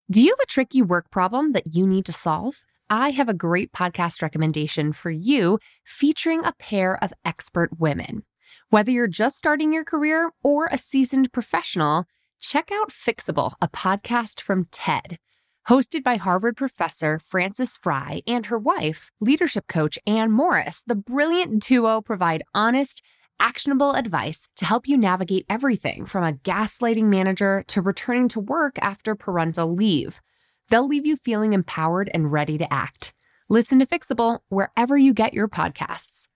Do you have a tricky work problem that you need to solve? I have a great podcast recommendation for you featuring a pair of expert women. Whether you're just starting your career or a seasoned professional, check out Fixable, a podcast from TED. Hosted by Harvard professor Frances Frei and her wife, leadership coach Anne Morris, the brilliant duo provide honest, actionable advice to help you navigate everything from a gaslighting manager to returning to work after parental leave. They'll leave you feeling empowered and ready to act. Listen to Fixable wherever you get your podcasts.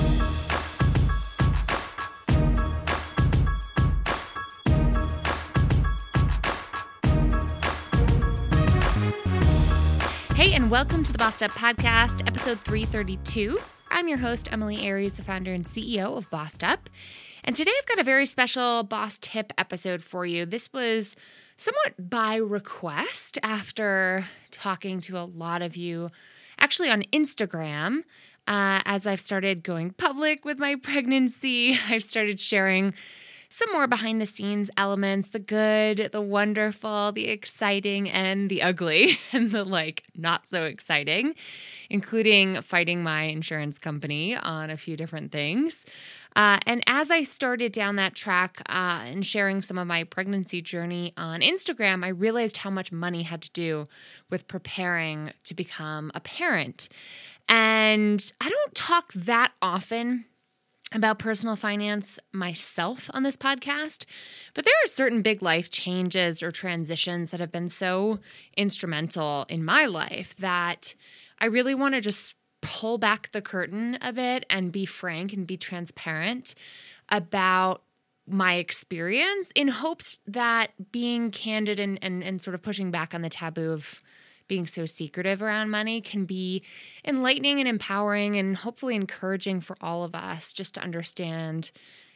Hey, and welcome to the Bossed Up Podcast, episode 332. I'm your host, Emily Aries, the founder and CEO of Bossed Up. And today I've got a very special boss tip episode for you. This was somewhat by request after talking to a lot of you, actually on Instagram. As I've started going public with my pregnancy, I've started sharing some more behind the scenes elements, the good, the wonderful, the exciting, and the ugly, and the not so exciting, including fighting my insurance company on a few different things. And as I started down that track and sharing some of my pregnancy journey on Instagram, I realized how much money had to do with preparing to become a parent. And I don't talk that often about personal finance myself on this podcast, but there are certain big life changes or transitions that have been so instrumental in my life that I really want to just pull back the curtain a bit and be frank and be transparent about my experience in hopes that being candid and sort of pushing back on the taboo of being so secretive around money can be enlightening and empowering and hopefully encouraging for all of us just to understand,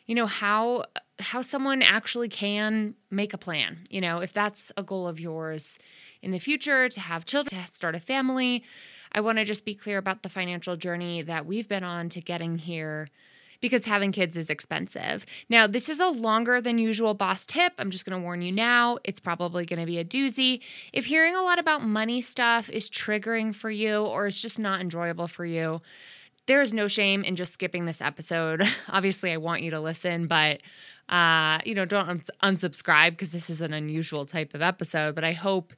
how someone actually can make a plan. If that's a goal of yours in the future, to have children, to start a family, I want to just be clear about the financial journey that we've been on to getting here, because having kids is expensive. Now, this is a longer than usual boss tip. I'm just going to warn you now. It's probably going to be a doozy. If hearing a lot about money stuff is triggering for you or it's just not enjoyable for you, there is no shame in just skipping this episode. Obviously, I want you to listen, but don't unsubscribe because this is an unusual type of episode. But I hope,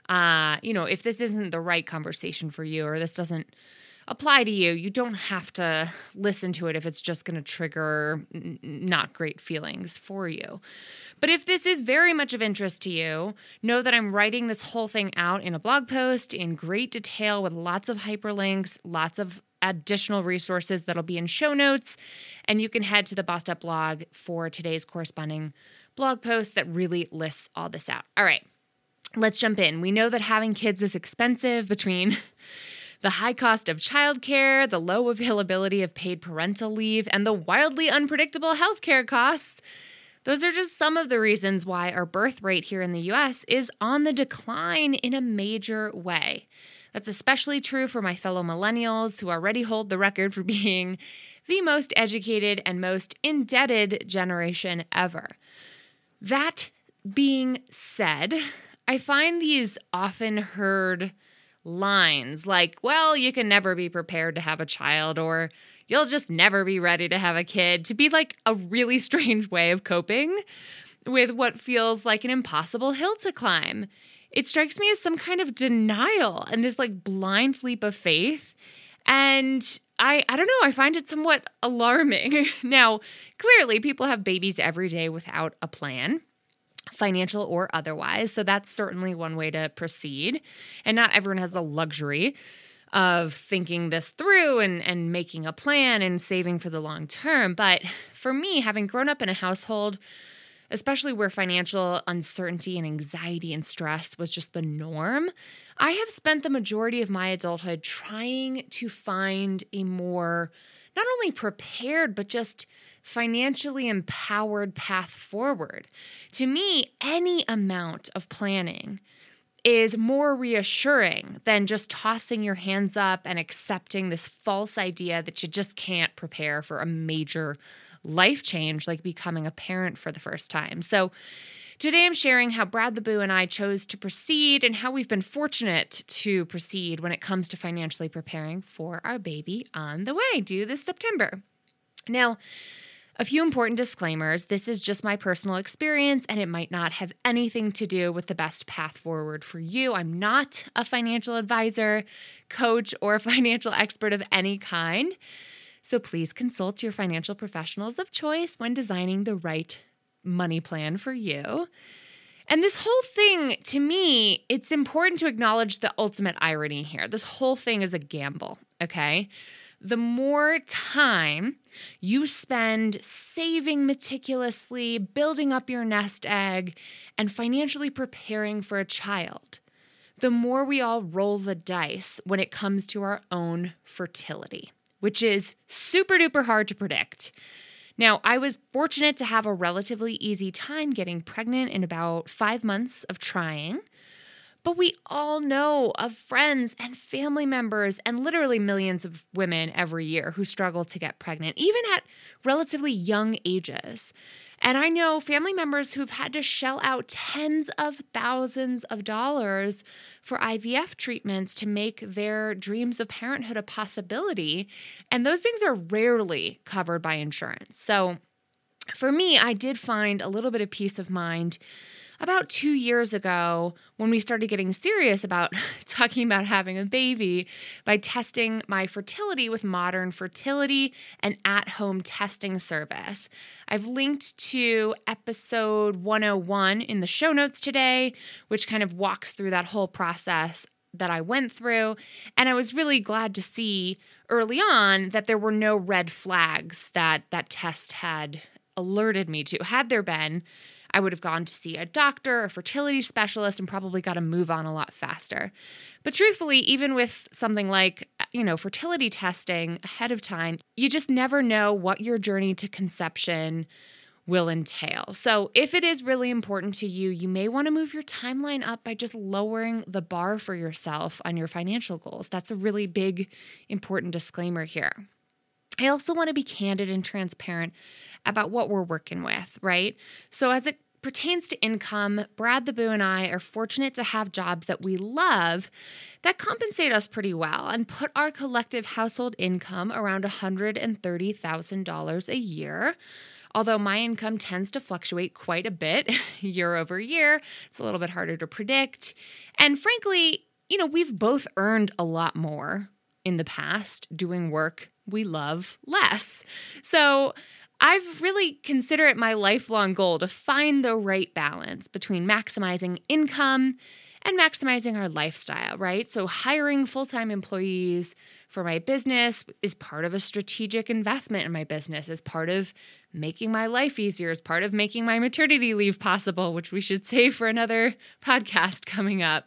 if this isn't the right conversation for you or this doesn't apply to you, you don't have to listen to it if it's just going to trigger not great feelings for you. But if this is very much of interest to you, know that I'm writing this whole thing out in a blog post in great detail with lots of hyperlinks, lots of additional resources that'll be in show notes, and you can head to the Bossed Up blog for today's corresponding blog post that really lists all this out. All right, let's jump in. We know that having kids is expensive between the high cost of childcare, the low availability of paid parental leave, and the wildly unpredictable healthcare costs. Those are just some of the reasons why our birth rate here in the U.S. is on the decline in a major way. That's especially true for my fellow millennials who already hold the record for being the most educated and most indebted generation ever. That being said, I find these often heard lines like, well, you can never be prepared to have a child, or you'll just never be ready to have a kid, to be like a really strange way of coping with what feels like an impossible hill to climb. It strikes me as some kind of denial and this blind leap of faith. And I don't know, I find it somewhat alarming. Now, clearly people have babies every day without a plan, financial or otherwise. So that's certainly one way to proceed. And not everyone has the luxury of thinking this through and making a plan and saving for the long term. But for me, having grown up in a household, especially where financial uncertainty and anxiety and stress was just the norm, I have spent the majority of my adulthood trying to find a more not only prepared, but just financially empowered path forward. To me, any amount of planning is more reassuring than just tossing your hands up and accepting this false idea that you just can't prepare for a major life change like becoming a parent for the first time. So Today I'm sharing how Brad the Boo and I chose to proceed and how we've been fortunate to proceed when it comes to financially preparing for our baby on the way, due this September. Now, a few important disclaimers. This is just my personal experience, and it might not have anything to do with the best path forward for you. I'm not a financial advisor, coach, or financial expert of any kind. So please consult your financial professionals of choice when designing the right money plan for you. And this whole thing, to me, it's important to acknowledge the ultimate irony here. This whole thing is a gamble, okay? The more time you spend saving meticulously, building up your nest egg, and financially preparing for a child, the more we all roll the dice when it comes to our own fertility, which is super duper hard to predict. Now, I was fortunate to have a relatively easy time getting pregnant in about 5 months of trying. But we all know of friends and family members and literally millions of women every year who struggle to get pregnant, even at relatively young ages. And I know family members who've had to shell out tens of thousands of dollars for IVF treatments to make their dreams of parenthood a possibility. And those things are rarely covered by insurance. So for me, I did find a little bit of peace of mind about 2 years ago when we started getting serious about talking about having a baby by testing my fertility with Modern Fertility, an at-home testing service. I've linked to episode 101 in the show notes today, which kind of walks through that whole process that I went through. And I was really glad to see early on that there were no red flags that that test had alerted me to. Had there been, I would have gone to see a doctor, a fertility specialist, and probably got to move on a lot faster. But truthfully, even with something like, fertility testing ahead of time, you just never know what your journey to conception will entail. So if it is really important to you, you may want to move your timeline up by just lowering the bar for yourself on your financial goals. That's a really big, important disclaimer here. I also want to be candid and transparent about what we're working with, right? So as it pertains to income, Brad the Boo and I are fortunate to have jobs that we love that compensate us pretty well and put our collective household income around $130,000 a year. Although my income tends to fluctuate quite a bit year over year, it's a little bit harder to predict. And frankly, we've both earned a lot more in the past doing work we love less. So I've really considered it my lifelong goal to find the right balance between maximizing income and maximizing our lifestyle, right? So hiring full-time employees for my business is part of a strategic investment in my business, is part of making my life easier, is part of making my maternity leave possible, which we should save for another podcast coming up.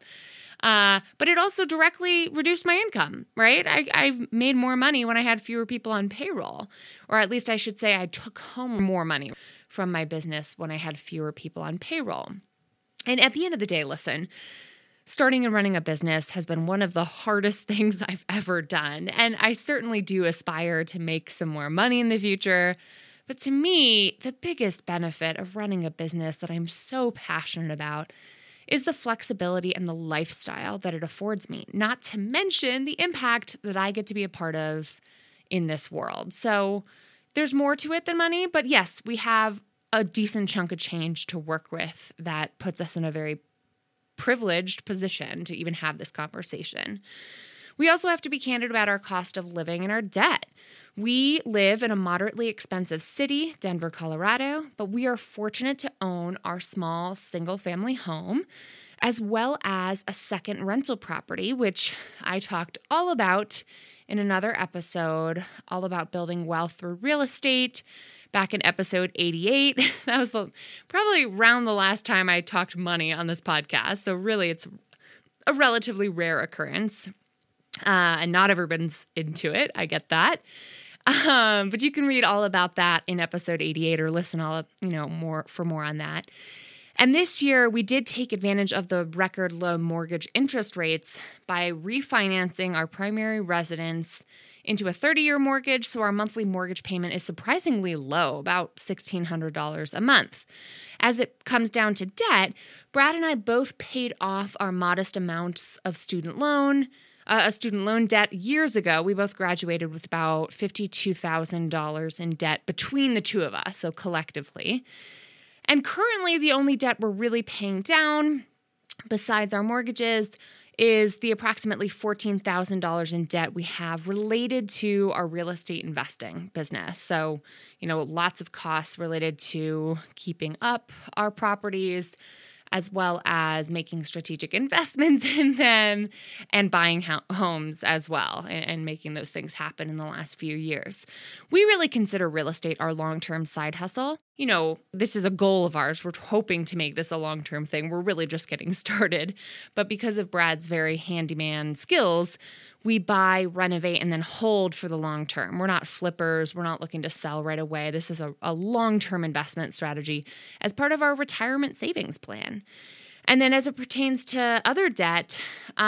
But it also directly reduced my income, right? I've made more money when I had fewer people on payroll, or at least I should say I took home more money from my business when I had fewer people on payroll. And at the end of the day, listen, starting and running a business has been one of the hardest things I've ever done. And I certainly do aspire to make some more money in the future. But to me, the biggest benefit of running a business that I'm so passionate about is the flexibility and the lifestyle that it affords me, not to mention the impact that I get to be a part of in this world. So there's more to it than money, but yes, we have a decent chunk of change to work with that puts us in a very privileged position to even have this conversation. We also have to be candid about our cost of living and our debt. We live in a moderately expensive city, Denver, Colorado, but we are fortunate to own our small single-family home, as well as a second rental property, which I talked all about in another episode, all about building wealth through real estate, back in episode 88. That was probably around the last time I talked money on this podcast, so really it's a relatively rare occurrence. And not everyone's into it. I get that. But you can read all about that in episode 88 or listen more on that. And this year we did take advantage of the record low mortgage interest rates by refinancing our primary residence into a 30-year mortgage. So our monthly mortgage payment is surprisingly low, about $1,600 a month. As it comes down to debt, Brad and I both paid off our modest amounts of student loan debt years ago. We both graduated with about $52,000 in debt between the two of us, so collectively. And currently, the only debt we're really paying down, besides our mortgages, is the approximately $14,000 in debt we have related to our real estate investing business. So, lots of costs related to keeping up our properties, as well as making strategic investments in them and buying homes as well, and making those things happen in the last few years. We really consider real estate our long-term side hustle. This is a goal of ours. We're hoping to make this a long-term thing. We're really just getting started. But because of Brad's very handyman skills, we buy, renovate, and then hold for the long term. We're not flippers. We're not looking to sell right away. This is a long-term investment strategy as part of our retirement savings plan. And then as it pertains to other debt,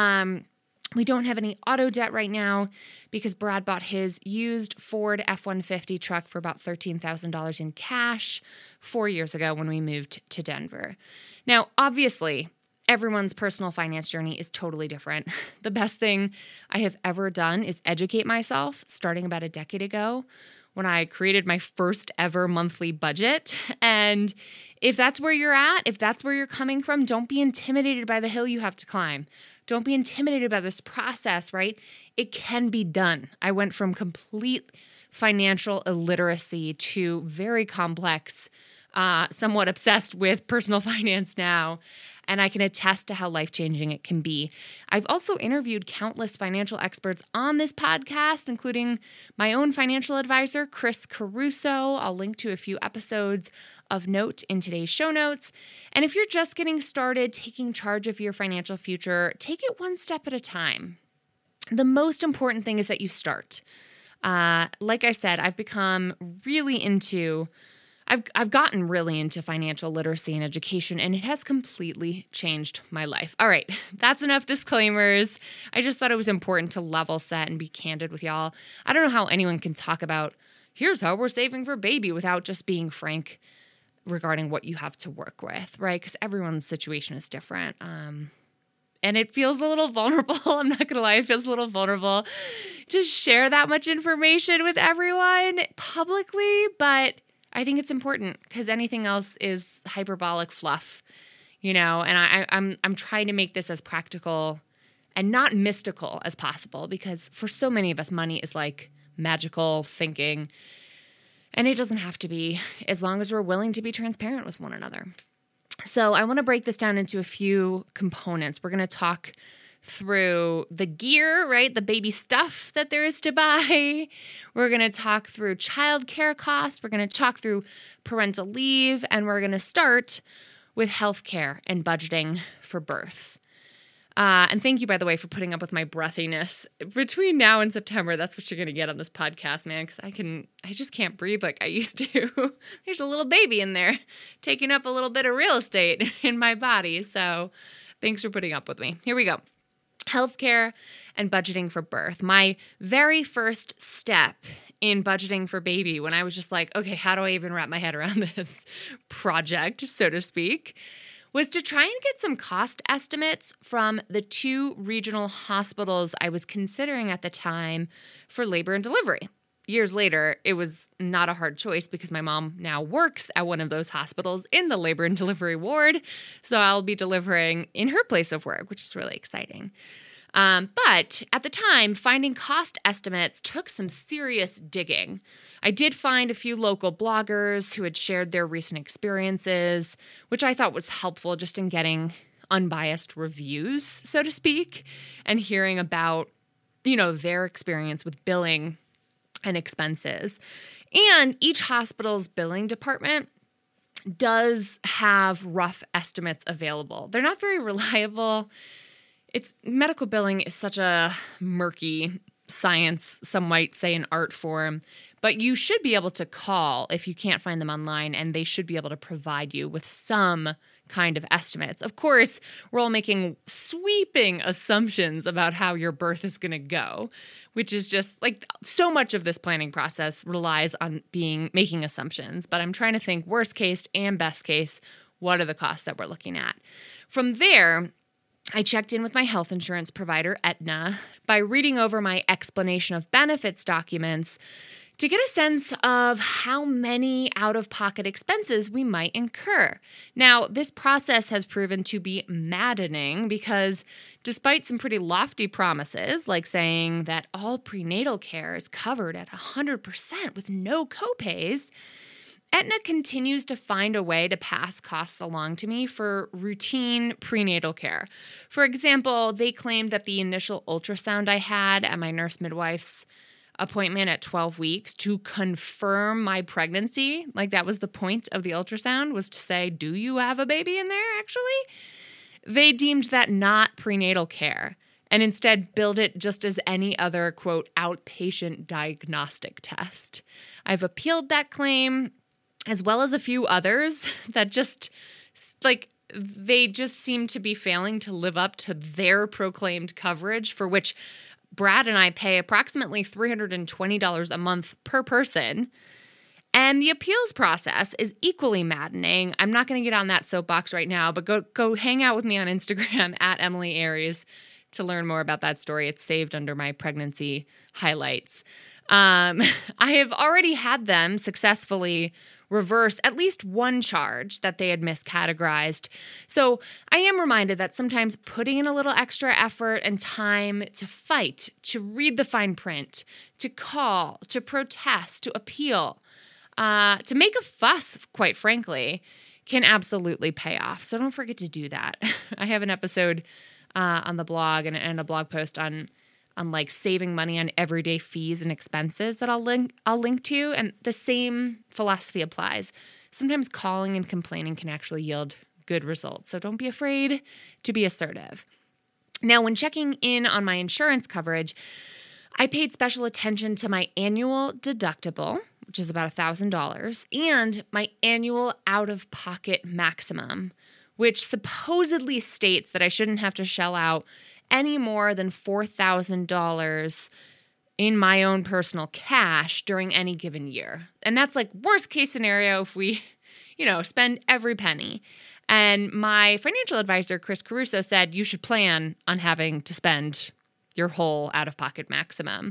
we don't have any auto debt right now because Brad bought his used Ford F-150 truck for about $13,000 in cash 4 years ago when we moved to Denver. Now, obviously, everyone's personal finance journey is totally different. The best thing I have ever done is educate myself starting about a decade ago when I created my first ever monthly budget. And if that's where you're at, if that's where you're coming from, don't be intimidated by the hill you have to climb. Don't be intimidated by this process, right? It can be done. I went from complete financial illiteracy to very complex, somewhat obsessed with personal finance now. And I can attest to how life-changing it can be. I've also interviewed countless financial experts on this podcast, including my own financial advisor, Chris Caruso. I'll link to a few episodes of note in today's show notes. And if you're just getting started taking charge of your financial future, take it one step at a time. The most important thing is that you start. Like I said, I've gotten really into financial literacy and education, and it has completely changed my life. All right, that's enough disclaimers. I just thought it was important to level set and be candid with y'all. I don't know how anyone can talk about, here's how we're saving for baby, without just being frank regarding what you have to work with, right? Because everyone's situation is different. And it feels a little vulnerable. I'm not going to lie. It feels a little vulnerable to share that much information with everyone publicly, but I think it's important because anything else is hyperbolic fluff, and I'm trying to make this as practical and not mystical as possible, because for so many of us, money is like magical thinking, and it doesn't have to be, as long as we're willing to be transparent with one another. So I want to break this down into a few components. We're going to talk through the gear, right? The baby stuff that there is to buy. We're going to talk through childcare costs. We're going to talk through parental leave, and we're going to start with healthcare and budgeting for birth. And thank you, by the way, for putting up with my breathiness. Between now and September, that's what you're going to get on this podcast, man, because I just can't breathe like I used to. There's a little baby in there taking up a little bit of real estate in my body. So thanks for putting up with me. Here we go. Healthcare and budgeting for birth. My very first step in budgeting for baby, when I was just like, okay, how do I even wrap my head around this project, so to speak, was to try and get some cost estimates from the 2 regional hospitals I was considering at the time for labor and delivery. Years later, it was not a hard choice because my mom now works at one of those hospitals in the labor and delivery ward, so I'll be delivering in her place of work, which is really exciting. But at the time, finding cost estimates took some serious digging. I did find a few local bloggers who had shared their recent experiences, which I thought was helpful just in getting unbiased reviews, so to speak, and hearing about, their experience with billing and expenses. And each hospital's billing department does have rough estimates available. They're not very reliable. Medical billing is such a murky science, some might say an art form, but you should be able to call if you can't find them online, and they should be able to provide you with some kind of estimates. Of course, we're all making sweeping assumptions about how your birth is going to go, which is just like so much of this planning process relies on making assumptions. But I'm trying to think worst case and best case, what are the costs that we're looking at? From there, I checked in with my health insurance provider, Aetna, by reading over my explanation of benefits documents to get a sense of how many out-of-pocket expenses we might incur. Now, this process has proven to be maddening because despite some pretty lofty promises, like saying that all prenatal care is covered at 100% with no copays, Aetna continues to find a way to pass costs along to me for routine prenatal care. For example, they claimed that the initial ultrasound I had at my nurse midwife's appointment at 12 weeks to confirm my pregnancy, like that was the point of the ultrasound, was to say, do you have a baby in there, actually? They deemed that not prenatal care and instead billed it just as any other, quote, outpatient diagnostic test. I've appealed that claim, as well as a few others that just, like, they just seem to be failing to live up to their proclaimed coverage, for which Brad and I pay approximately $320 a month per person. And the appeals process is equally maddening. I'm not going to get on that soapbox right now, but go hang out with me on Instagram at Emily Aries to learn more about that story. It's saved under my pregnancy highlights. I have already had them successfully reverse at least one charge that they had miscategorized. So I am reminded that sometimes putting in a little extra effort and time to fight, to read the fine print, to call, to protest, to appeal, to make a fuss, quite frankly, can absolutely pay off. So don't forget to do that. I have an episode on the blog and a blog post on like saving money on everyday fees and expenses that I'll link to, and the same philosophy applies. Sometimes calling and complaining can actually yield good results, so don't be afraid to be assertive. Now, when checking in on my insurance coverage, I paid special attention to my annual deductible, which is about $1,000, and my annual out-of-pocket maximum, which supposedly states that I shouldn't have to shell out any more than $4,000 in my own personal cash during any given year. And that's like worst case scenario if we, spend every penny. And my financial advisor, Chris Caruso, said you should plan on having to spend your whole out-of-pocket maximum.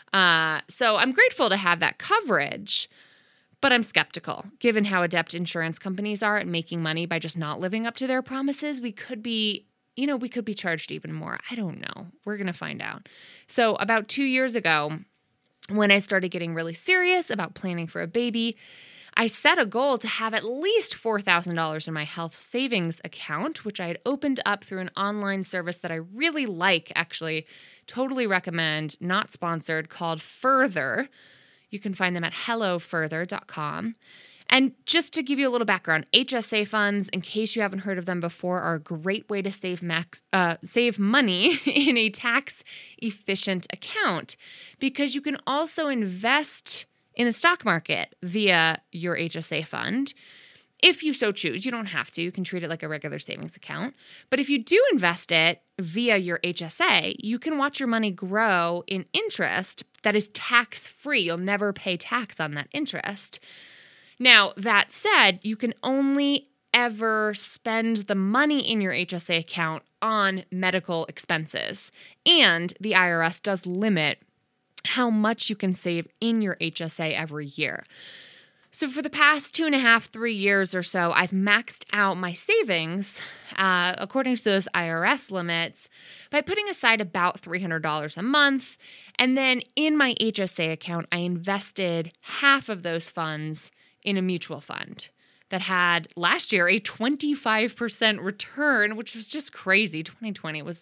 So I'm grateful to have that coverage, but I'm skeptical. Given how adept insurance companies are at making money by just not living up to their promises, we could be charged even more. I don't know. We're going to find out. So about 2 years ago, when I started getting really serious about planning for a baby, I set a goal to have at least $4,000 in my health savings account, which I had opened up through an online service that I really like, actually. Totally recommend, not sponsored, called Further. You can find them at hellofurther.com. And just to give you a little background, HSA funds, in case you haven't heard of them before, are a great way to save money in a tax-efficient account, because you can also invest in the stock market via your HSA fund. If you so choose, you don't have to. You can treat it like a regular savings account. But if you do invest it via your HSA, you can watch your money grow in interest that is tax-free. You'll never pay tax on that interest. Now, that said, you can only ever spend the money in your HSA account on medical expenses. And the IRS does limit how much you can save in your HSA every year. So for the past 2.5, 3 years or so, I've maxed out my savings, according to those IRS limits, by putting aside about $300 a month. And then in my HSA account, I invested half of those funds in a mutual fund that had last year a 25% return, which was just crazy. 2020 was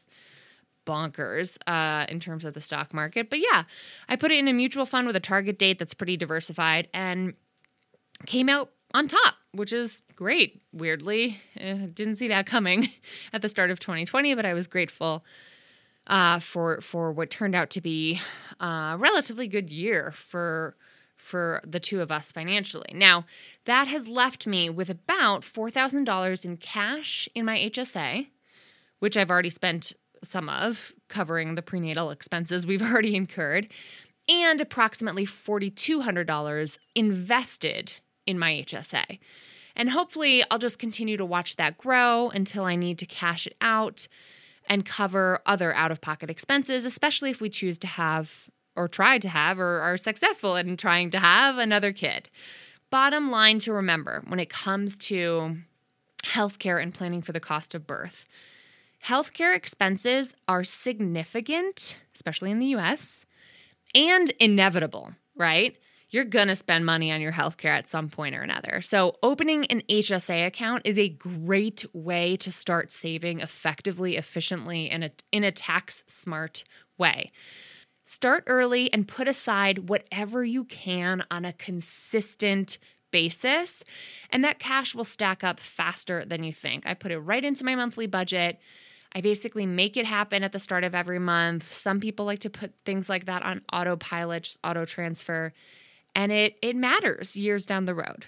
bonkers in terms of the stock market. But yeah, I put it in a mutual fund with a target date that's pretty diversified and came out on top, which is great. Weirdly, didn't see that coming at the start of 2020, but I was grateful for what turned out to be a relatively good year for for the two of us financially. Now, that has left me with about $4,000 in cash in my HSA, which I've already spent some of covering the prenatal expenses we've already incurred, and approximately $4,200 invested in my HSA. And hopefully I'll just continue to watch that grow until I need to cash it out and cover other out-of-pocket expenses, especially if we choose to have or try to have or are successful in trying to have another kid. Bottom line to remember when it comes to healthcare and planning for the cost of birth. Healthcare expenses are significant, especially in the US, and inevitable, right? You're going to spend money on your healthcare at some point or another. So opening an HSA account is a great way to start saving effectively, efficiently, and in a tax-smart way. Start early and put aside whatever you can on a consistent basis, and that cash will stack up faster than you think. I put it right into my monthly budget. I basically make it happen at the start of every month. Some people like to put things like that on autopilot, just auto transfer. And it matters years down the road.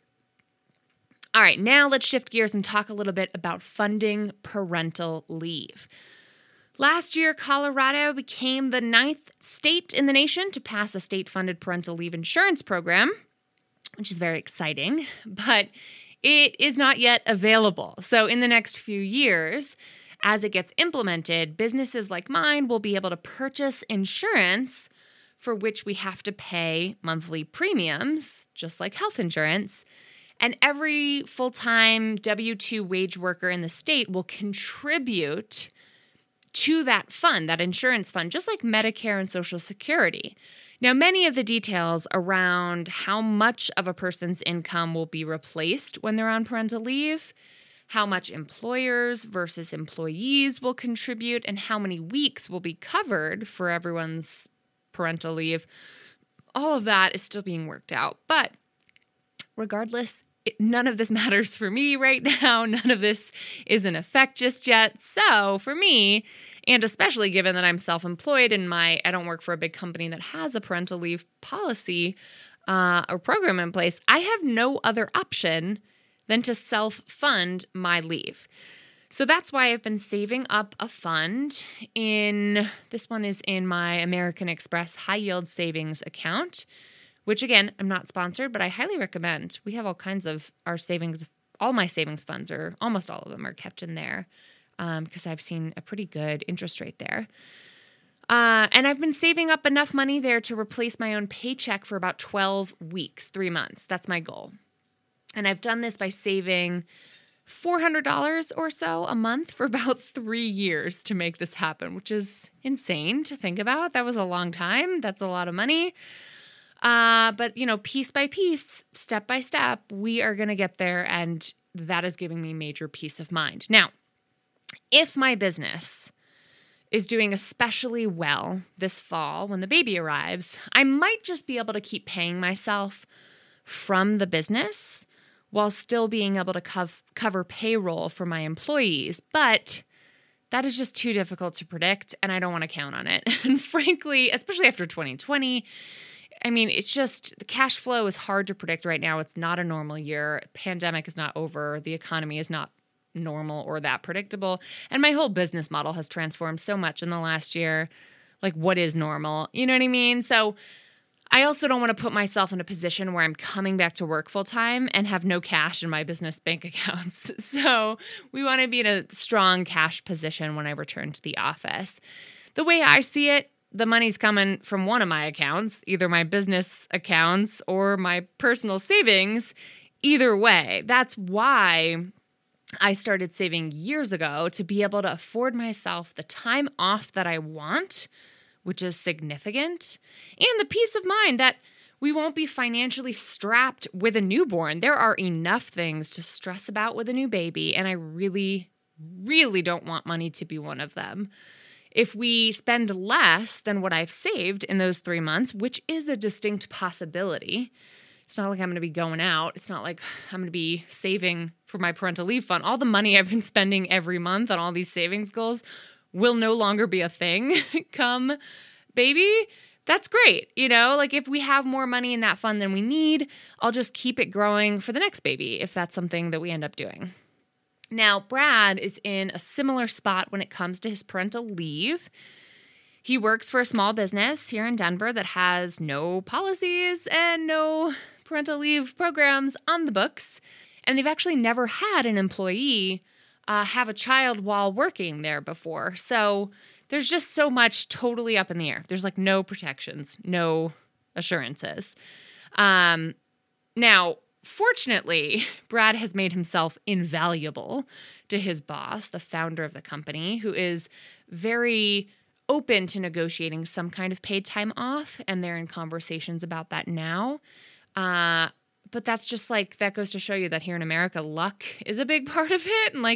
All right, now let's shift gears and talk a little bit about funding parental leave. Last year, Colorado became the 9th state in the nation to pass a state-funded parental leave insurance program, which is very exciting, but it is not yet available. So in the next few years, as it gets implemented, businesses like mine will be able to purchase insurance for which we have to pay monthly premiums, just like health insurance. And every full-time W-2 wage worker in the state will contribute to that fund, that insurance fund, just like Medicare and Social Security. Now, many of the details around how much of a person's income will be replaced when they're on parental leave, how much employers versus employees will contribute, and how many weeks will be covered for everyone's parental leave, all of that is still being worked out. But regardless, none of this matters for me right now. None of this is in effect just yet. So for me, and especially given that I'm self-employed and I don't work for a big company that has a parental leave policy or program in place, I have no other option than to self-fund my leave. So that's why I've been saving up a fund this one is in my American Express high yield savings account, which again, I'm not sponsored, but I highly recommend. We have all kinds of our savings, all my savings funds, or almost all of them are kept in there because I've seen a pretty good interest rate there. And I've been saving up enough money there to replace my own paycheck for about 12 weeks, 3 months. That's my goal. And I've done this by saving $400 or so a month for about 3 years to make this happen, which is insane to think about. That was a long time. That's a lot of money. But, piece by piece, step by step, we are going to get there, and that is giving me major peace of mind. Now, if my business is doing especially well this fall when the baby arrives, I might just be able to keep paying myself from the business while still being able to cover payroll for my employees. But that is just too difficult to predict, and I don't want to count on it. And frankly, especially after 2020, it's just the cash flow is hard to predict right now. It's not a normal year. Pandemic is not over. The economy is not normal or that predictable. And my whole business model has transformed so much in the last year. Like, what is normal? You know what I mean? So I also don't want to put myself in a position where I'm coming back to work full time and have no cash in my business bank accounts. So we want to be in a strong cash position when I return to the office. The way I see it, the money's coming from one of my accounts, either my business accounts or my personal savings. Either way, that's why I started saving years ago to be able to afford myself the time off that I want, which is significant, and the peace of mind that we won't be financially strapped with a newborn. There are enough things to stress about with a new baby, and I really, really don't want money to be one of them. If we spend less than what I've saved in those 3 months, which is a distinct possibility, it's not like I'm going to be going out. It's not like I'm going to be saving for my parental leave fund. All the money I've been spending every month on all these savings goals will no longer be a thing come baby. that's great. Like if we have more money in that fund than we need, I'll just keep it growing for the next baby if that's something that we end up doing. Now, Brad is in a similar spot when it comes to his parental leave. He works for a small business here in Denver that has no policies and no parental leave programs on the books. And they've actually never had an employee have a child while working there before. So there's just so much totally up in the air. There's like no protections, no assurances. Now, fortunately, Brad has made himself invaluable to his boss, the founder of the company, who is very open to negotiating some kind of paid time off, and they're in conversations about that now. But that's just that goes to show you that here in America, luck is a big part of it. And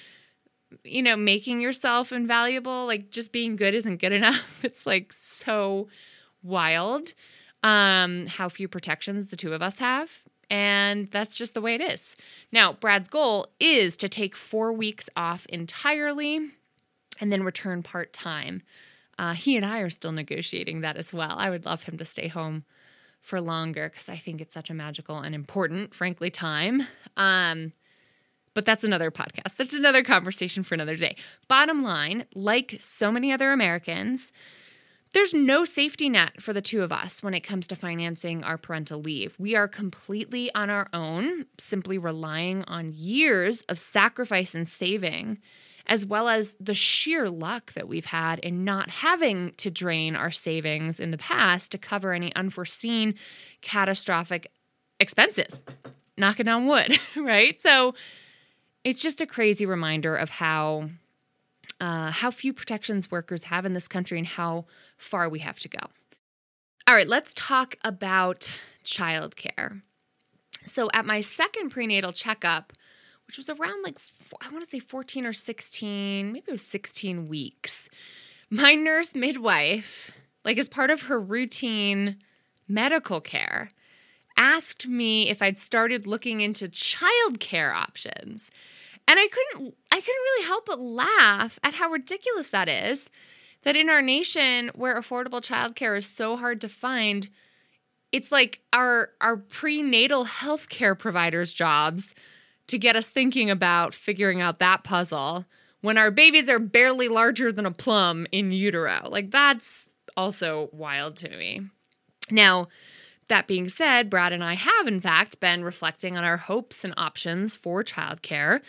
making yourself invaluable, just being good isn't good enough. It's so wild how few protections the two of us have. And that's just the way it is. Now, Brad's goal is to take 4 weeks off entirely and then return part-time. He and I are still negotiating that as well. I would love him to stay home for longer because I think it's such a magical and important, frankly, time. But that's another podcast. That's another conversation for another day. Bottom line, like so many other Americans, there's no safety net for the two of us when it comes to financing our parental leave. We are completely on our own, simply relying on years of sacrifice and saving, as well as the sheer luck that we've had in not having to drain our savings in the past to cover any unforeseen catastrophic expenses. Knocking on wood, right? So it's just a crazy reminder of how few protections workers have in this country and how far we have to go. All right, let's talk about childcare. So at my second prenatal checkup, which was around I want to say 14 or 16, maybe it was 16 weeks, my nurse midwife, as part of her routine medical care, asked me if I'd started looking into childcare options. And I couldn't really help but laugh at how ridiculous that is, that in our nation where affordable childcare is so hard to find, it's our prenatal healthcare providers' jobs to get us thinking about figuring out that puzzle when our babies are barely larger than a plum in utero. That's also wild to me. Now, that being said, Brad and I have, in fact, been reflecting on our hopes and options for childcare.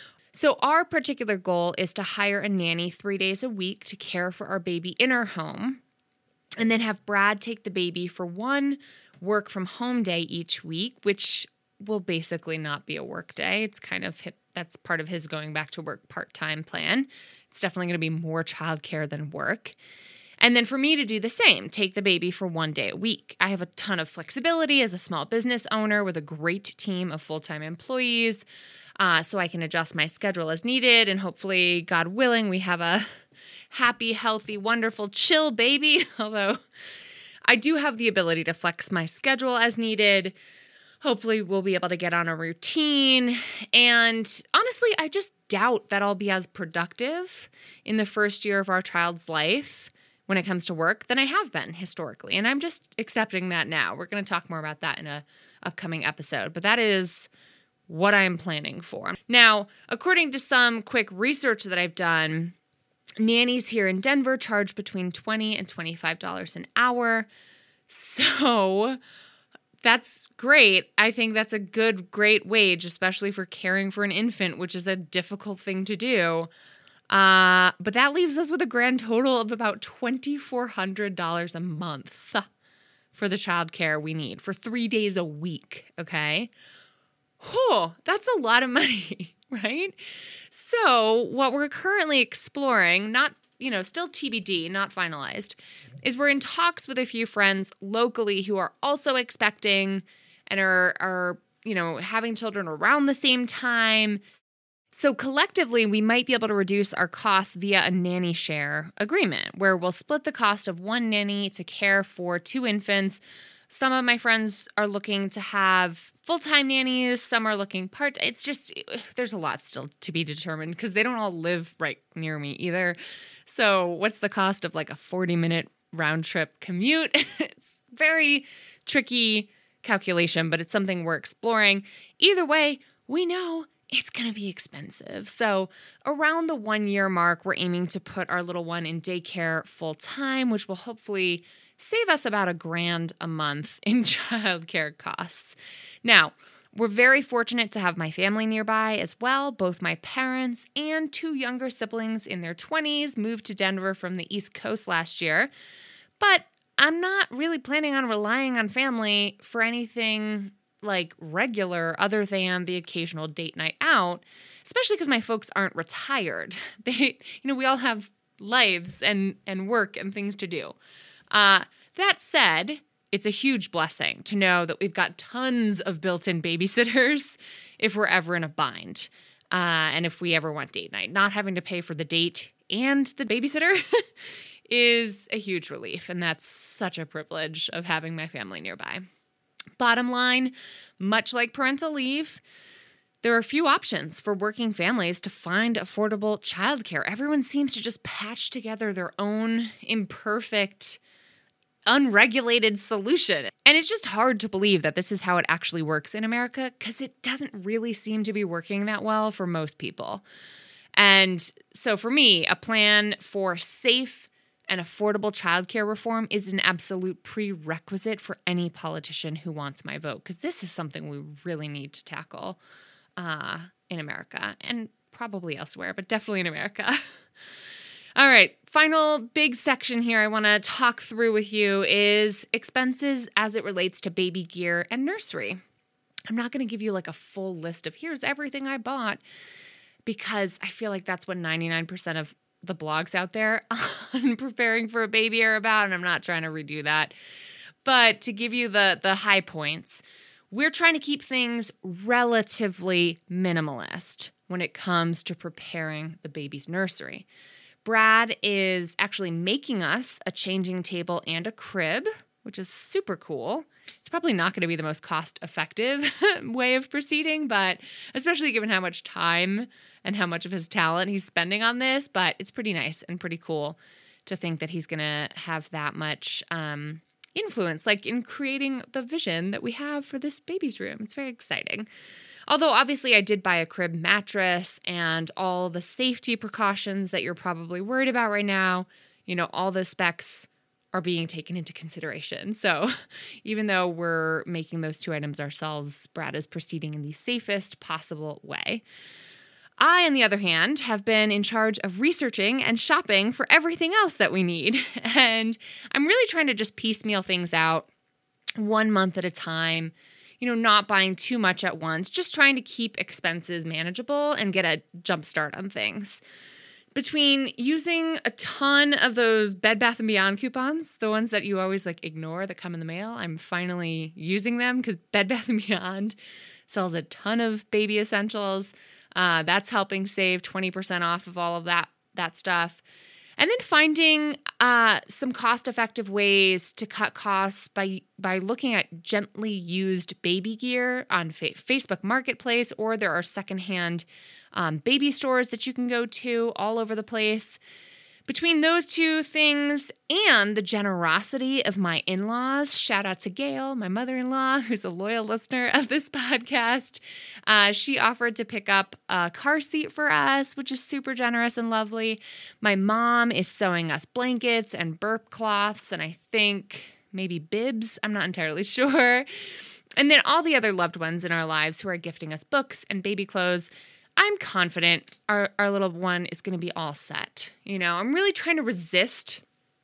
So our particular goal is to hire a nanny 3 days a week to care for our baby in our home, and then have Brad take the baby for one work from home day each week, which will basically not be a work day. It's that's part of his going back to work part-time plan. It's definitely going to be more childcare than work. And then for me to do the same, take the baby for 1 day a week. I have a ton of flexibility as a small business owner with a great team of full-time employees, so I can adjust my schedule as needed. And hopefully, God willing, we have a happy, healthy, wonderful, chill baby. Although I do have the ability to flex my schedule as needed. Hopefully, we'll be able to get on a routine. And honestly, I just doubt that I'll be as productive in the first year of our child's life when it comes to work than I have been historically. And I'm just accepting that now. We're going to talk more about that in an upcoming episode. But that is what I'm planning for. Now, according to some quick research that I've done, nannies here in Denver charge between $20 and $25 an hour. So that's great. I think that's a great wage, especially for caring for an infant, which is a difficult thing to do. But that leaves us with a grand total of about $2,400 a month for the childcare we need for 3 days a week, okay? That's a lot of money, right? So what we're currently exploring, not, still TBD, not finalized, is we're in talks with a few friends locally who are also expecting and are having children around the same time. So collectively, we might be able to reduce our costs via a nanny share agreement where we'll split the cost of one nanny to care for 2 infants. Some of my friends are looking to have full-time nannies. Some are looking part-time. It's just, there's a lot still to be determined because they don't all live right near me either. So what's the cost of a 40-minute round trip commute. It's very tricky calculation, but it's something we're exploring. Either way, we know it's going to be expensive. So around the 1 year mark, we're aiming to put our little one in daycare full time, which will hopefully save us about $1,000 a month in childcare costs. Now, we're very fortunate to have my family nearby as well. Both my parents and 2 younger siblings in their 20s moved to Denver from the East Coast last year. But I'm not really planning on relying on family for anything like regular other than the occasional date night out, especially because my folks aren't retired. We all have lives and work and things to do. That said, it's a huge blessing to know that we've got tons of built-in babysitters if we're ever in a bind. And if we ever want date night, not having to pay for the date and the babysitter is a huge relief. And that's such a privilege of having my family nearby. Bottom line, much like parental leave, there are a few options for working families to find affordable childcare. Everyone seems to just patch together their own imperfect, unregulated solution. And it's just hard to believe that this is how it actually works in America because it doesn't really seem to be working that well for most people. And so for me, a plan for safe and affordable childcare reform is an absolute prerequisite for any politician who wants my vote, because this is something we really need to tackle in America and probably elsewhere, but definitely in America. All right, final big section here I want to talk through with you is expenses as it relates to baby gear and nursery. I'm not going to give you like a full list of here's everything I bought, because I feel like that's what 99% of the blogs out there on preparing for a baby are about, and I'm not trying to redo that. But to give you the high points, we're trying to keep things relatively minimalist when it comes to preparing the baby's nursery. Brad is actually making us a changing table and a crib, which is super cool. It's probably not going to be the most cost-effective way of proceeding, but especially given how much time and how much of his talent he's spending on this, but it's pretty nice and pretty cool to think that he's going to have that much influence, like in creating the vision that we have for this baby's room. It's very exciting. Although obviously I did buy a crib mattress and all the safety precautions that you're probably worried about right now, all the specs are being taken into consideration. So even though we're making those 2 items ourselves, Brad is proceeding in the safest possible way. I, on the other hand, have been in charge of researching and shopping for everything else that we need. And I'm really trying to just piecemeal things out 1 month at a time, not buying too much at once, just trying to keep expenses manageable and get a jump start on things. Between using a ton of those Bed Bath & Beyond coupons, the ones that you always ignore that come in the mail, I'm finally using them because Bed Bath & Beyond sells a ton of baby essentials. That's helping save 20% off of all of that stuff. And then finding some cost-effective ways to cut costs by looking at gently used baby gear on Facebook Marketplace, or there are secondhand baby stores that you can go to all over the place. Between those 2 things and the generosity of my in-laws, shout out to Gail, my mother-in-law, who's a loyal listener of this podcast. She offered to pick up a car seat for us, which is super generous and lovely. My mom is sewing us blankets and burp cloths, and I think maybe bibs. I'm not entirely sure. And then all the other loved ones in our lives who are gifting us books and baby clothes. I'm confident our little one is going to be all set. I'm really trying to resist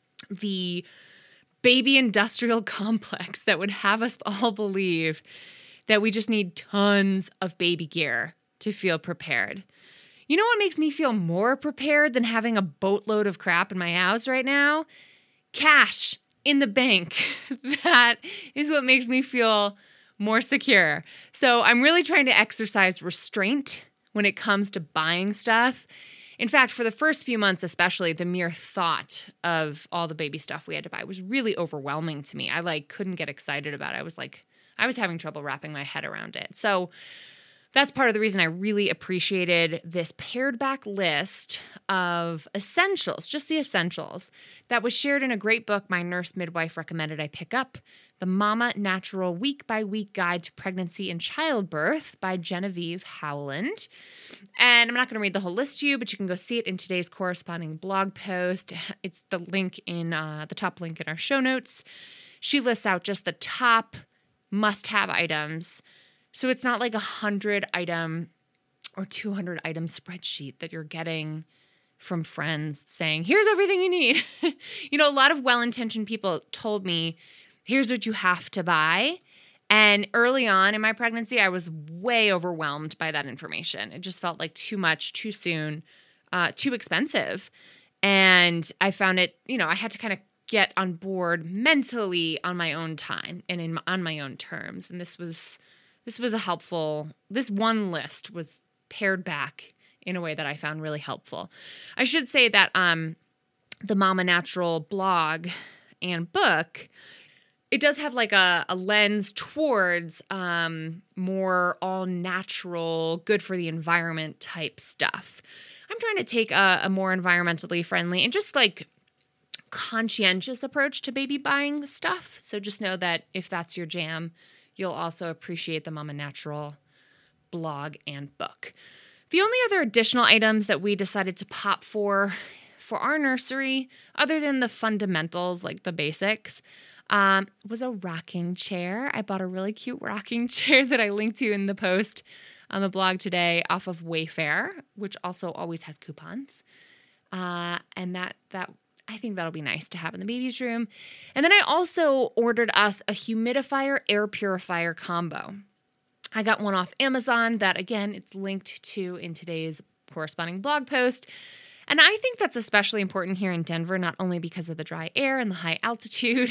the baby industrial complex that would have us all believe that we just need tons of baby gear to feel prepared. You know what makes me feel more prepared than having a boatload of crap in my house right now? Cash in the bank. That is what makes me feel more secure. So I'm really trying to exercise restraint when it comes to buying stuff. In fact, for the first few months especially, the mere thought of all the baby stuff we had to buy was really overwhelming to me. I couldn't get excited about it. I was having trouble wrapping my head around it. So that's part of the reason I really appreciated this pared back list of essentials, just the essentials, that was shared in a great book my nurse midwife recommended I pick up, The Mama Natural Week by Week Guide to Pregnancy and Childbirth by Genevieve Howland. And I'm not going to read the whole list to you, but you can go see it in today's corresponding blog post. It's the link in the top link in our show notes. She lists out just the top must-have items. So it's not like 100-item or 200-item spreadsheet that you're getting from friends saying, here's everything you need. A lot of well-intentioned people told me, here's what you have to buy. And early on in my pregnancy, I was way overwhelmed by that information. It just felt like too much, too soon, too expensive. And I found it, I had to kind of get on board mentally on my own time and on my own terms. And this was this one list was pared back in a way that I found really helpful. I should say that the Mama Natural blog and book, it does have like a lens towards more all natural, good for the environment type stuff. I'm trying to take a more environmentally friendly and just like conscientious approach to baby buying stuff. So just know that if that's your jam, you'll also appreciate the Mama Natural blog and book. The only other additional items that we decided to pop for our nursery, other than the fundamentals, like the basics, was a rocking chair. I bought a really cute rocking chair that I linked to in the post on the blog today off of Wayfair, which also always has coupons. And that I think that'll be nice to have in the baby's room. And then I also ordered us a humidifier air purifier combo. I got one off Amazon that, again, it's linked to in today's corresponding blog post. And I think that's especially important here in Denver, not only because of the dry air and the high altitude,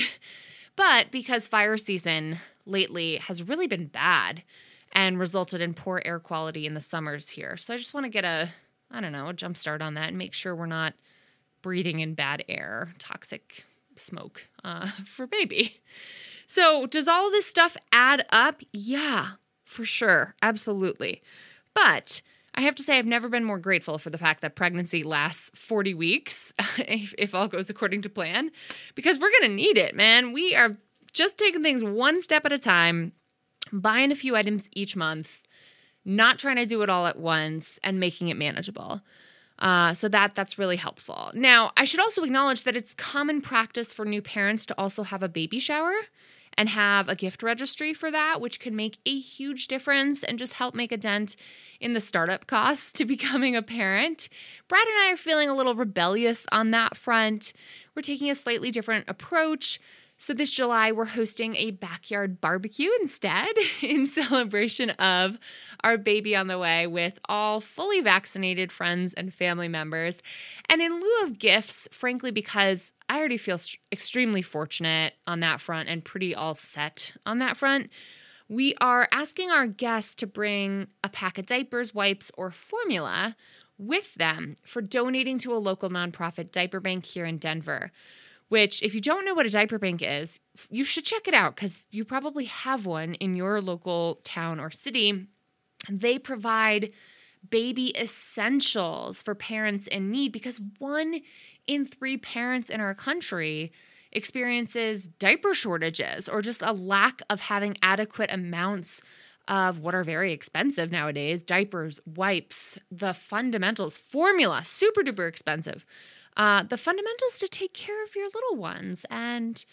but because fire season lately has really been bad and resulted in poor air quality in the summers here. So I just want to get a jump start on that and make sure we're not breathing in bad air, toxic smoke for baby. So does all this stuff add up? Yeah, for sure. Absolutely. But I have to say I've never been more grateful for the fact that pregnancy lasts 40 weeks, if all goes according to plan, because we're going to need it, man. We are just taking things one step at a time, buying a few items each month, not trying to do it all at once, and making it manageable. So that's really helpful. Now, I should also acknowledge that it's common practice for new parents to also have a baby shower and have a gift registry for that, which can make a huge difference and just help make a dent in the startup costs to becoming a parent. Brad and I are feeling a little rebellious on that front. We're taking a slightly different approach. So this July, we're hosting a backyard barbecue instead in celebration of our baby on the way with all fully vaccinated friends and family members. And in lieu of gifts, frankly, because I already feel extremely fortunate on that front and pretty all set on that front, we are asking our guests to bring a pack of diapers, wipes, or formula with them for donating to a local nonprofit diaper bank here in Denver. Which, if you don't know what a diaper bank is, you should check it out because you probably have one in your local town or city. They provide baby essentials for parents in need because 1 in 3 parents in our country experiences diaper shortages or just a lack of having adequate amounts of what are very expensive nowadays, diapers, wipes, the fundamentals, formula, super duper expensive. The fundamentals to take care of your little ones. And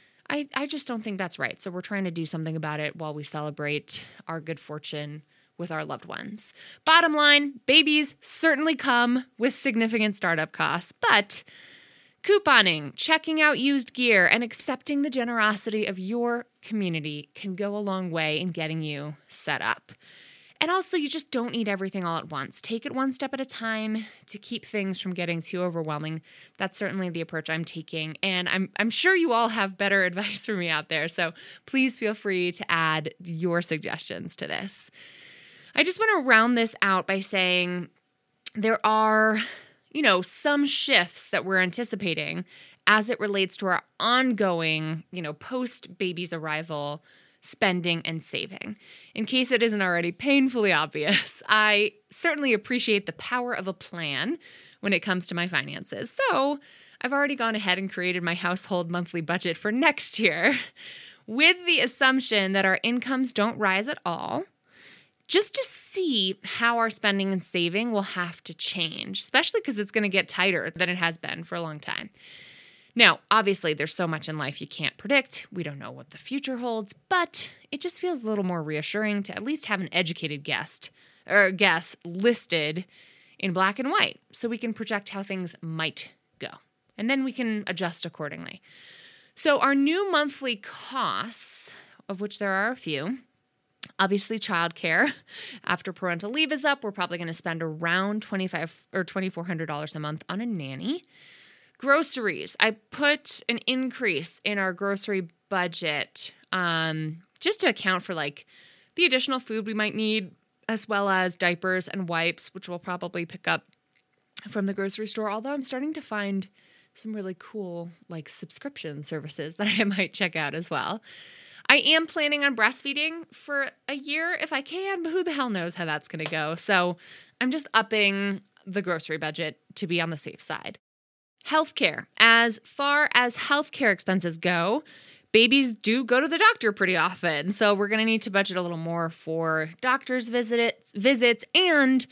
I just don't think that's right. So we're trying to do something about it while we celebrate our good fortune with our loved ones. Bottom line, babies certainly come with significant startup costs, but couponing, checking out used gear, and accepting the generosity of your community can go a long way in getting you set up. And also, you just don't need everything all at once. Take it one step at a time to keep things from getting too overwhelming. That's certainly the approach I'm taking. And I'm sure you all have better advice for me out there. So please feel free to add your suggestions to this. I just want to round this out by saying there are, some shifts that we're anticipating as it relates to our ongoing, post-baby's arrival spending and saving. In case it isn't already painfully obvious, I certainly appreciate the power of a plan when it comes to my finances. So I've already gone ahead and created my household monthly budget for next year with the assumption that our incomes don't rise at all, just to see how our spending and saving will have to change, especially because it's going to get tighter than it has been for a long time. Now, obviously, there's so much in life you can't predict. We don't know what the future holds, but it just feels a little more reassuring to at least have an educated guess listed in black and white so we can project how things might go. And then we can adjust accordingly. So our new monthly costs, of which there are a few, obviously childcare. After parental leave is up, we're probably going to spend around $2,500 or $2,400 a month on a nanny. Groceries. I put an increase in our grocery budget just to account for like the additional food we might need, as well as diapers and wipes, which we'll probably pick up from the grocery store. Although I'm starting to find some really cool like subscription services that I might check out as well. I am planning on breastfeeding for a year if I can, but who the hell knows how that's going to go. So I'm just upping the grocery budget to be on the safe side. Healthcare. As far as healthcare expenses go, babies do go to the doctor pretty often. So we're going to need to budget a little more for doctor's visits and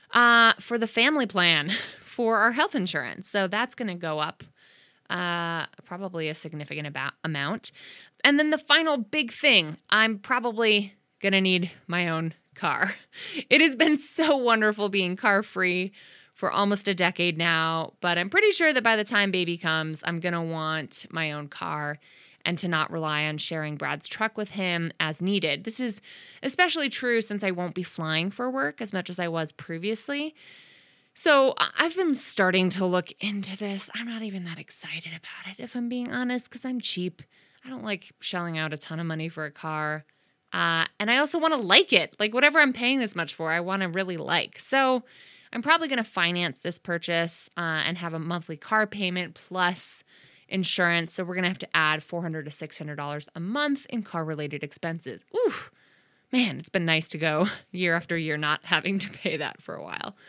for the family plan for our health insurance. So that's going to go up probably a significant amount. And then the final big thing, I'm probably going to need my own car. It has been so wonderful being car-free for almost a decade now, but I'm pretty sure that by the time baby comes, I'm going to want my own car and to not rely on sharing Brad's truck with him as needed. This is especially true since I won't be flying for work as much as I was previously. So I've been starting to look into this. I'm not even that excited about it, if I'm being honest, because I'm cheap. I don't like shelling out a ton of money for a car. And I also want to like it. Like whatever I'm paying this much for, I want to really like. So I'm probably going to finance this purchase and have a monthly car payment plus insurance. So we're going to have to add $400 to $600 a month in car-related expenses. Ooh, man, it's been nice to go year after year not having to pay that for a while.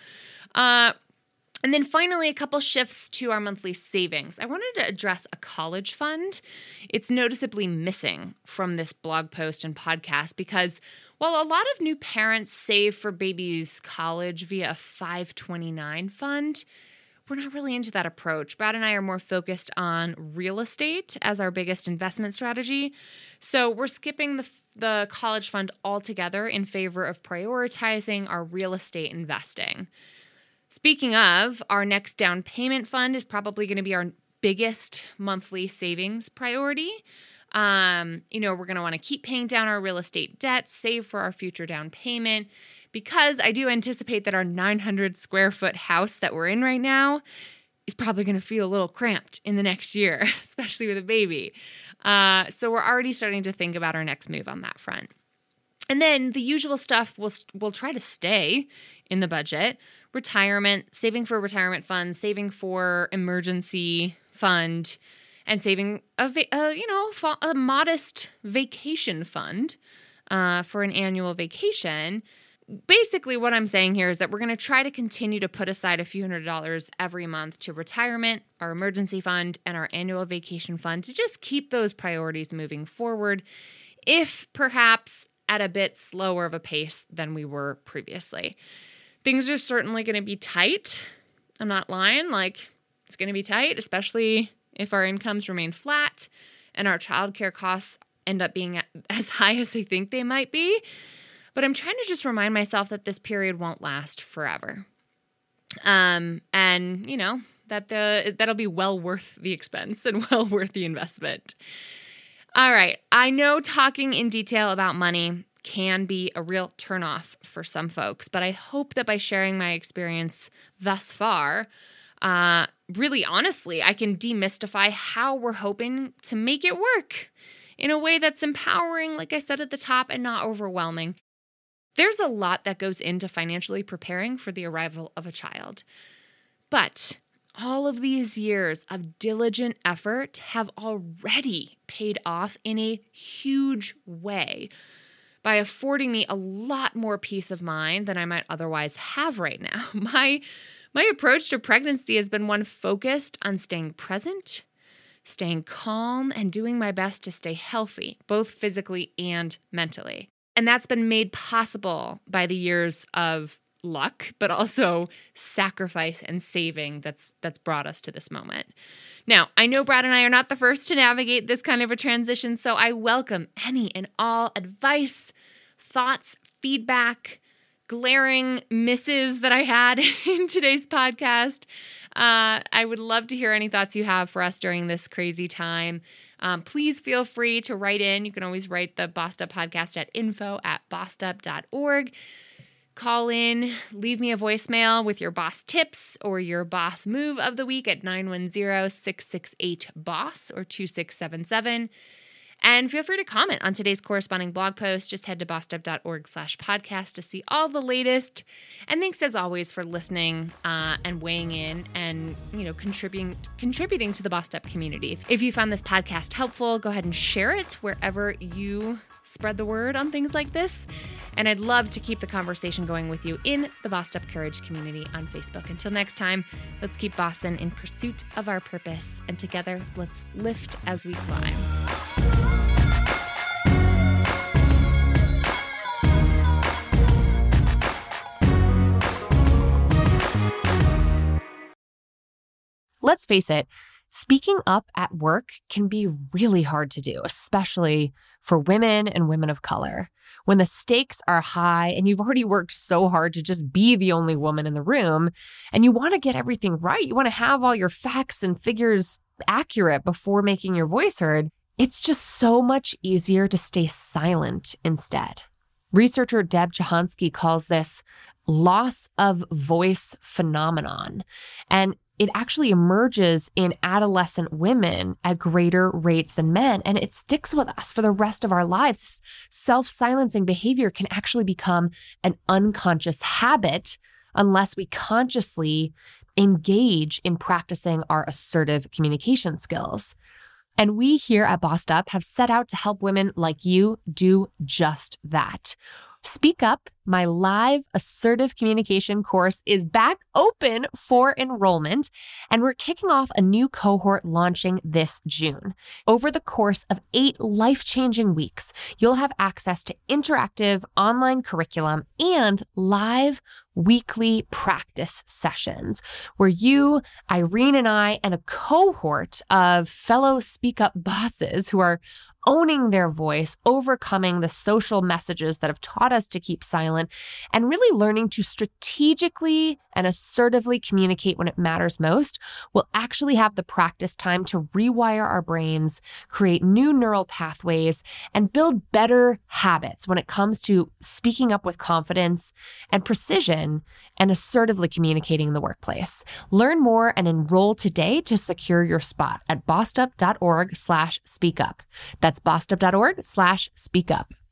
And then finally, a couple shifts to our monthly savings. I wanted to address a college fund. It's noticeably missing from this blog post and podcast because while a lot of new parents save for babies' college via a 529 fund, we're not really into that approach. Brad and I are more focused on real estate as our biggest investment strategy. So we're skipping the college fund altogether in favor of prioritizing our real estate investing. Speaking of, our next down payment fund is probably going to be our biggest monthly savings priority. We're going to want to keep paying down our real estate debt, save for our future down payment, because I do anticipate that our 900 square foot house that we're in right now is probably going to feel a little cramped in the next year, especially with a baby. So we're already starting to think about our next move on that front. And then the usual stuff we'll try to stay in the budget: retirement, saving for retirement funds, saving for emergency fund, and saving a modest vacation fund for an annual vacation. Basically, what I'm saying here is that we're going to try to continue to put aside a few $100s every month to retirement, our emergency fund, and our annual vacation fund to just keep those priorities moving forward, if perhaps at a bit slower of a pace than we were previously. Things are certainly going to be tight. I'm not lying. It's going to be tight, especially if our incomes remain flat and our childcare costs end up being as high as I think they might be. But I'm trying to just remind myself that this period won't last forever. That'll be well worth the expense and well worth the investment. All right. I know talking in detail about money can be a real turnoff for some folks, but I hope that by sharing my experience thus far, really honestly, I can demystify how we're hoping to make it work in a way that's empowering, like I said at the top, and not overwhelming. There's a lot that goes into financially preparing for the arrival of a child, but all of these years of diligent effort have already paid off in a huge way by affording me a lot more peace of mind than I might otherwise have right now. My approach to pregnancy has been one focused on staying present, staying calm, and doing my best to stay healthy, both physically and mentally. And that's been made possible by the years of luck, but also sacrifice and saving that's brought us to this moment. Now, I know Brad and I are not the first to navigate this kind of a transition, so I welcome any and all advice, thoughts, feedback, glaring misses that I had in today's podcast. I would love to hear any thoughts you have for us during this crazy time. Please feel free to write in. You can always write the Bossed Up podcast at info@bossedup.org. Call in, leave me a voicemail with your boss tips or your boss move of the week at 910-668-BOSS or 2677. And feel free to comment on today's corresponding blog post. Just head to bossedup.org/podcast to see all the latest. And thanks as always for listening and weighing in and contributing to the Bossed Up community. If you found this podcast helpful, go ahead and share it wherever you spread the word on things like this. And I'd love to keep the conversation going with you in the Bossed Up Courage community on Facebook. Until next time, let's keep bossin' in pursuit of our purpose. And together, let's lift as we climb. Let's face it, speaking up at work can be really hard to do, especially for women and women of color. When the stakes are high and you've already worked so hard to just be the only woman in the room, and you want to get everything right, you want to have all your facts and figures accurate before making your voice heard, it's just so much easier to stay silent instead. Researcher Deb Jahansky calls this loss of voice phenomenon, and it actually emerges in adolescent women at greater rates than men, and it sticks with us for the rest of our lives. Self-silencing behavior can actually become an unconscious habit unless we consciously engage in practicing our assertive communication skills. And we here at Bossed Up have set out to help women like you do just that. Speak Up, my live assertive communication course, is back open for enrollment, and we're kicking off a new cohort launching this June. Over the course of 8 life-changing weeks, you'll have access to interactive online curriculum and live weekly practice sessions where you, Irene, and I, and a cohort of fellow Speak Up bosses who are owning their voice, overcoming the social messages that have taught us to keep silent, and really learning to strategically and assertively communicate when it matters most, will actually have the practice time to rewire our brains, create new neural pathways, and build better habits when it comes to speaking up with confidence and precision and assertively communicating in the workplace. Learn more and enroll today to secure your spot at bossedup.org/speakup. That's bossedup.org/speakup.